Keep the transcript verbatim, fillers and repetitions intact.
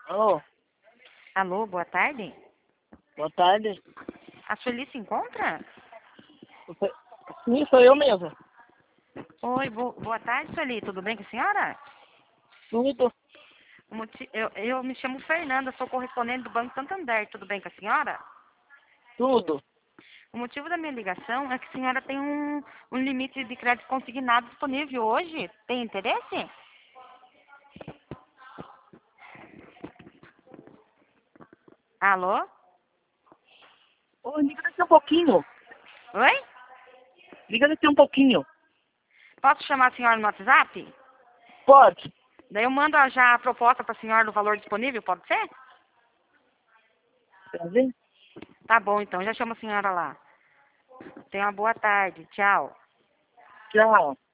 Alô, Alô, boa tarde. boa tarde. A Sueli se encontra? Você- Sim, sou eu mesmo. Oi, bo- boa tarde, Sueli. Tudo bem com a senhora? Tudo, O moti- eu, eu me chamo Fernanda, sou correspondente do Banco Santander. Tudo bem com a senhora? tudo. O motivo da minha ligação é que a senhora tem um, um limite de crédito consignado disponível hoje. Tem interesse? Alô? Ô, liga daqui um pouquinho. Oi? Liga daqui um pouquinho. Posso chamar a senhora no WhatsApp? Pode. Daí eu mando já a proposta para a senhora do valor disponível, pode ser? Quer ver? Tá bom, então. Já chamo a senhora lá. Tenha uma boa tarde. Tchau. Tchau.